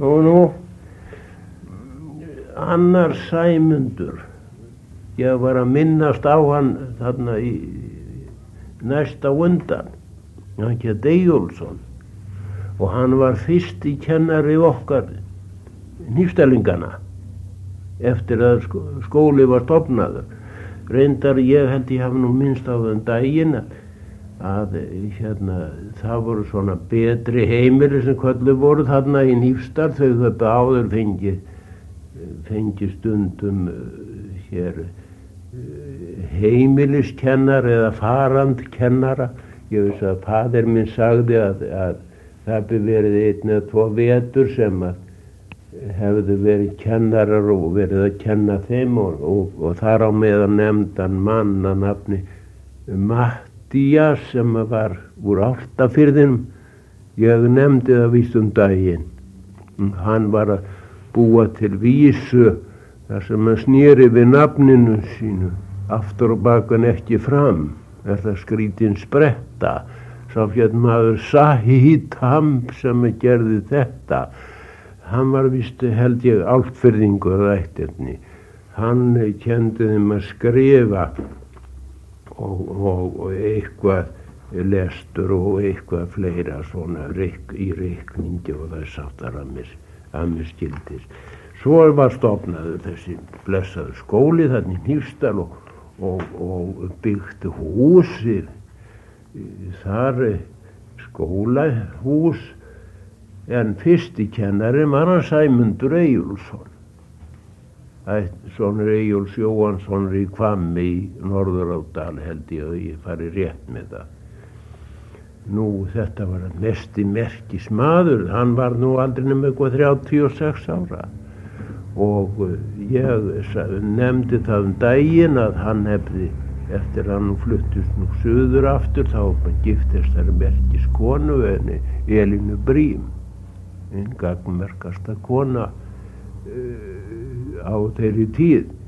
Nú, annar Sæmundur, ég var að minnast á hann þarna í næsta undan, hann hét Eyjólfsson og hann var fyrsti kennari okkar Hnífsdælingana eftir að skóli var stofnaður. Reyndar ég held ég hafi nú minnst á þann daginn að það voru svona betri heimili sem kölluð voru þarna í Hnífsdal, þau höfðu áður fengi stundum hér heimiliskennara eða farandkennara. Ég veist að faðir minn sagði að það hefði verið 1 eða 2 vetur sem að hefðu verið kennarar og verið að kenna þeim og þar á meðan nefndan mann að nafni Mattías sem var úr Álftafirðinum. Ég nefndi það víst daginn. Hann var að búa til vísu þar sem hann sneri við nafninu sínu aftur og bak en ekki fram. Er það skrítin spretta. Sá maður Sahid Hamp sem gerði þetta. Hann var víst held ég Álftfirðingur ættirni. Hann kenndi þeim að skrifa og eitthvað lestur og eitthvað fleira svona í reikningi og það sáttar að mér skildist. Svo var stofnaður þessi blessaður skóli þarna í Hnífsdal og byggt húsið þar skólahús. En fyrsti kennari var hann Sæmundur Eyjólfsson. Sonur Eyjóls Jóhannssonar í Hvammi í Norðurárdal held ég að ég fari rétt með það. Nú þetta var mesti merkismaður, hann var nú aldrei nema eitthvað 36 ára. Og ég nefndi það daginn að hann hefði, eftir að hann fluttist nú suður aftur, þá giftist þær merkiskonu henni Elínu Brím. Einn gagnmerkasta kona á þeirri tíð.